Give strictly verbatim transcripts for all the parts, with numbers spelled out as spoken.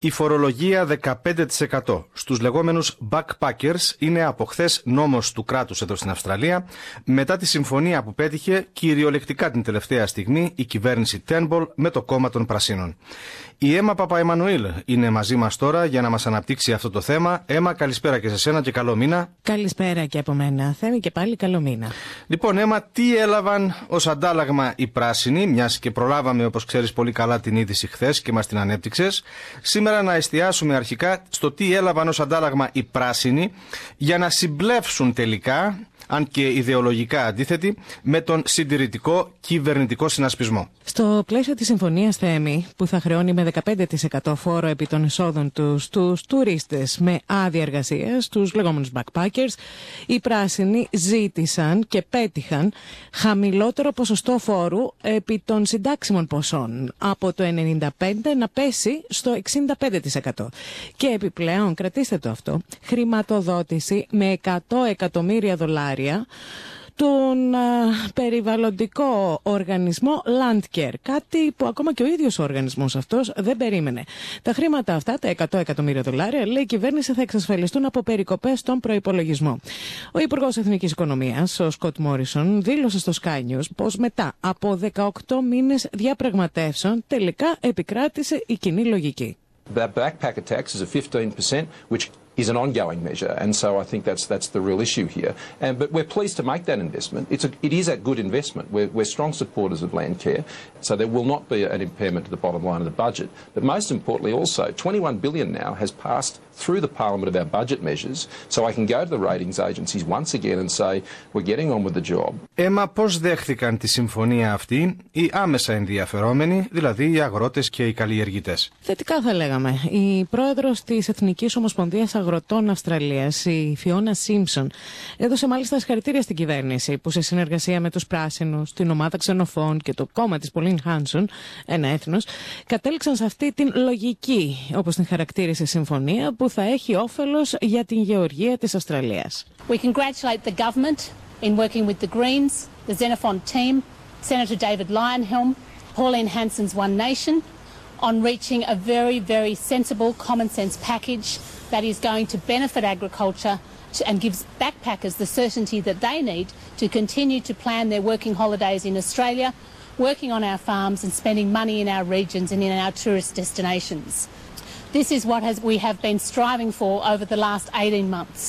Η φορολογία δεκαπέντε τοις εκατό στους λεγόμενους backpackers είναι από χθες νόμος του κράτους εδώ στην Αυστραλία, μετά τη συμφωνία που πέτυχε κυριολεκτικά την τελευταία στιγμή η κυβέρνηση Turnbull με το κόμμα των Πρασίνων. Η Έμα Παπαεμμανουήλ είναι μαζί μας τώρα για να μας αναπτύξει αυτό το θέμα. Έμα, καλησπέρα και σε σένα και καλό μήνα. Καλησπέρα και από μένα, Θέμη, και πάλι καλό μήνα. Λοιπόν, Έμα, τι έλαβαν ως αντάλλαγμα οι πράσινοι, μιας και προλάβαμε, όπως ξέρεις πολύ καλά, την είδηση χθες και μας την ανέπτυξες. Σήμερα να εστιάσουμε αρχικά στο τι έλαβαν ως αντάλλαγμα οι πράσινοι για να συμπλεύσουν τελικά, αν και ιδεολογικά αντίθετη, με τον συντηρητικό κυβερνητικό συνασπισμό. Στο πλαίσιο της συμφωνίας, Θέμη, που θα χρεώνει με δεκαπέντε τοις εκατό φόρο επί των εισόδων τους στους τουρίστες με άδεια εργασίας, τους λεγόμενους backpackers, οι πράσινοι ζήτησαν και πέτυχαν χαμηλότερο ποσοστό φόρου επί των συντάξιμων ποσών, από το ενενήντα πέντε τοις εκατό να πέσει στο εξήντα πέντε τοις εκατό. Και επιπλέον, κρατήστε το αυτό, χρηματοδότηση με εκατό εκατομμύρια δολάρια τον α, περιβαλλοντικό οργανισμό Landcare, κάτι που ακόμα και ο ίδιος ο οργανισμός αυτός δεν περίμενε. Τα χρήματα αυτά, τα εκατό εκατομμύρια δολάρια, λέει η κυβέρνηση, θα εξασφαλιστούν από περικοπές στον προϋπολογισμό. Ο Υπουργός Εθνικής Οικονομίας, ο Σκοτ Μόρισον, δήλωσε στο Sky News πως μετά από δεκαοκτώ μήνες διαπραγματεύσεων τελικά επικράτησε η κοινή λογική. The backpacker tax is at fifteen percent, which is an ongoing measure, and so I think that's that's the real issue here. And but we're pleased to make that investment. It's a it is a good investment. We're we're strong supporters of Landcare, so there will not be an impairment to the bottom line of the budget. But most importantly, also twenty-one billion now has passed through the Parliament of our budget measures, so I can go to the ratings agencies once again and say we're getting on with the job. Έμα, πώς δέχθηκαν τη συμφωνία αυτή οι άμεσα ενδιαφερόμενοι, δηλαδή οι αγρότες και οι καλλιεργητές? Θετικά θα λέγαμε. Η πρόεδρος της Εθνικής Ομοσπονδίας Αγροτών Αυστραλίας, η Φιώνα Σίμψον, έδωσε μάλιστα συγχαρητήρια στην κυβέρνηση που σε συνεργασία με τους πράσινους, την ομάδα ξενοφών και το κόμμα της Pauline Hanson, ένα έθνος, κατέληξαν σε αυτή την λογική, όπως την χαρακτήρισε, συμφωνία που θα έχει όφελος για την γεωργία της Αυστραλίας. We congratulate the government in working with the Greens, the Xenophon team, Senator David Leyonhjelm, Pauline Hanson's One Nation, on reaching a very, very sensible, common sense package that is going to benefit agriculture and gives backpackers the certainty that they need to continue to plan their working holidays in Australia, working on our farms and spending money in our regions and in our tourist destinations. This is what has, we have been striving for over the last eighteen months.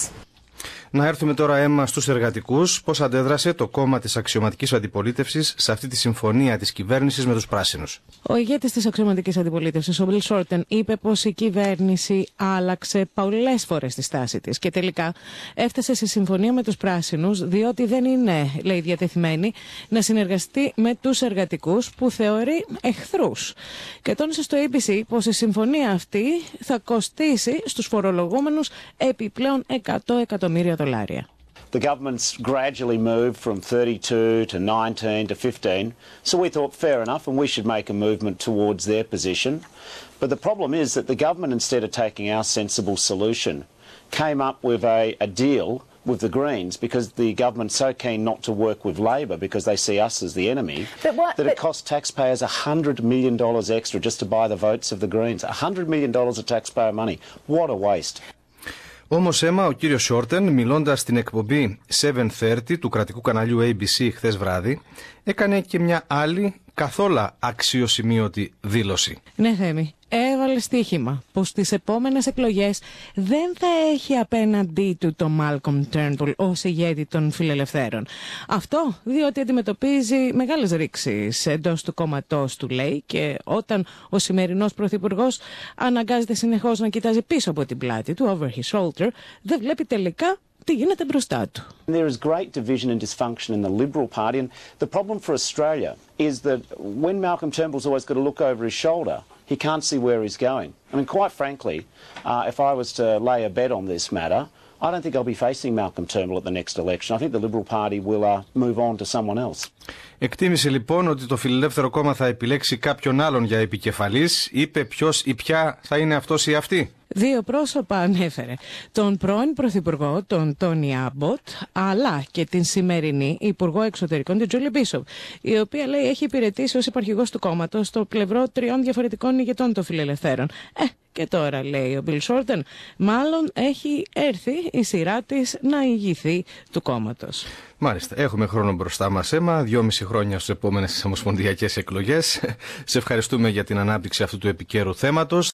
Να έρθουμε τώρα, Έμα, στους εργατικούς. Πώς αντέδρασε το κόμμα της αξιωματικής αντιπολίτευσης σε αυτή τη συμφωνία της κυβέρνησης με τους πράσινους? Ο ηγέτης της αξιωματικής αντιπολίτευσης, ο Bill Shorten, είπε πως η κυβέρνηση άλλαξε πολλές φορές τη στάση της και τελικά έφτασε σε συμφωνία με τους πράσινους, διότι δεν είναι, λέει, διατεθειμένη να συνεργαστεί με τους εργατικούς που θεωρεί εχθρούς. Και τόνισε στο έι μπι σι πως η συμφωνία αυτή θα κοστίσει στους φορολογούμενους επιπλέον εκατό εκατομμύρια δολάρια. The government's gradually moved from thirty-two to nineteen to fifteen, so we thought fair enough and we should make a movement towards their position. But the problem is that the government, instead of taking our sensible solution, came up with a, a deal with the Greens because the government's so keen not to work with Labor because they see us as the enemy, but what, that but... it costs taxpayers one hundred million dollars extra just to buy the votes of the Greens. one hundred million dollars of taxpayer money. What a waste. Όμως, Έμα, ο κύριος Shorten, μιλώντας στην εκπομπή επτά τριάντα του κρατικού καναλιού έι μπι σι χθες βράδυ, έκανε και μια άλλη καθόλου αξιοσημείωτη δήλωση. Ναι, Θέμη. Έβαλε στοίχημα πως στις επόμενες εκλογές δεν θα έχει απέναντί του τον Malcolm Turnbull ως ηγέτη των φιλελευθέρων. Αυτό διότι αντιμετωπίζει μεγάλες ρήξεις εντός του κόμματός του, λέει, και όταν ο σημερινός πρωθυπουργός αναγκάζεται συνεχώς να κοιτάζει πίσω από την πλάτη του, over his shoulder, δεν βλέπει τελικά τι γίνεται μπροστά του. There is great division and dysfunction in the Liberal Party, and the problem for Australia is that when Malcolm Turnbull's always got to look over his shoulder, he can't see where he's going. I mean, quite frankly, uh, if I was to lay a bet on this matter, I don't think I'll be facing Malcolm Turnbull at the next election. I think the Liberal Party will uh, move on to someone else. Εκτίμησε λοιπόν ότι το Φιλελεύθερο κόμμα θα επιλέξει κάποιον άλλον για επικεφαλής. Είπε ποιος ή ποια θα είναι αυτός ή αυτή. Δύο πρόσωπα ανέφερε. Τον πρώην Πρωθυπουργό, τον Τόνι Άμποτ, αλλά και την σημερινή Υπουργό Εξωτερικών, την Τζούλι Μπίσοπ, η οποία λέει έχει υπηρετήσει ως υπαρχηγός του κόμματος στο πλευρό τριών διαφορετικών ηγετών των φιλελευθέρων. Ε, και τώρα, λέει ο Μπιλ Σόρτεν, μάλλον έχει έρθει η σειρά της να ηγηθεί του κόμματος. Μάλιστα. Έχουμε χρόνο μπροστά μας, Έμα. Δυόμιση χρόνια στις επόμενες ομοσπονδιακές εκλογές. Σε ευχαριστούμε για την ανάπτυξη αυτού του επικαίρου θέματος.